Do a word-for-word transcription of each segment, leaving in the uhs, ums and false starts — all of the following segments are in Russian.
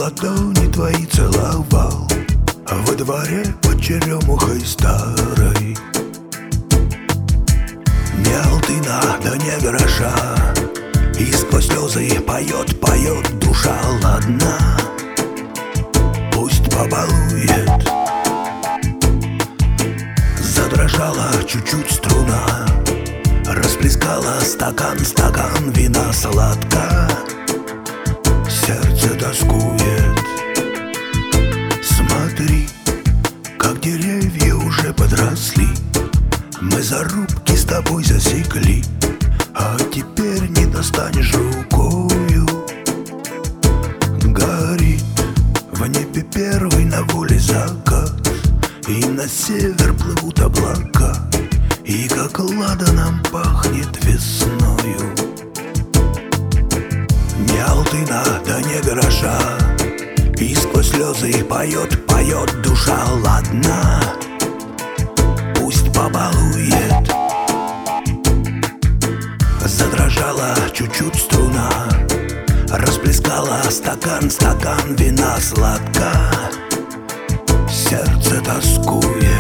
ладони твои целовал во дворе под черемухой старой. Не алтына, да не гроша, и сквозь слезы поет, поет душа ладна. Пусть побалует. Задрожала чуть-чуть струна, расплескала стакан, стакан вина сладка. Сердце тоскует. Смотри, как деревья уже подросли, мы зарубки с тобой засекли, а теперь не достанешь рукою. Горит в небе первый на воле закат, и на север плывут облака, и как ладаном пахнет весною. Не алтына, да не гроша, и сквозь слезы поет, поет душа ладна. Пусть побалует. Задрожала чуть-чуть струна, расплескала стакан, стакан вина сладка. Сердце тоскует.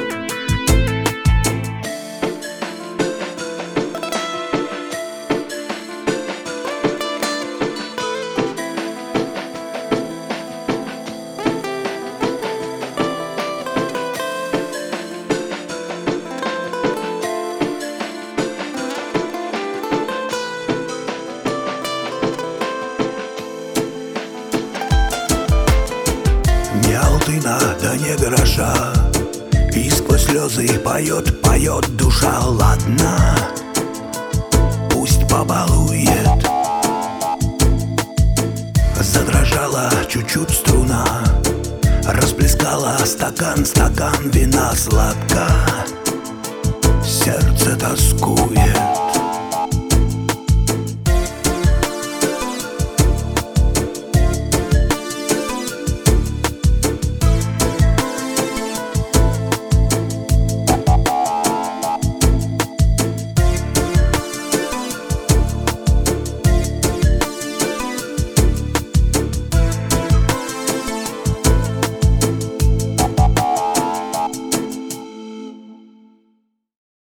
Не алтына, да не гроша, и сквозь слезы поет, поет душа ладна. Пусть побалует. Задрожала чуть-чуть струна, расплескала стакан, стакан вина сладка. Сердце тоскует.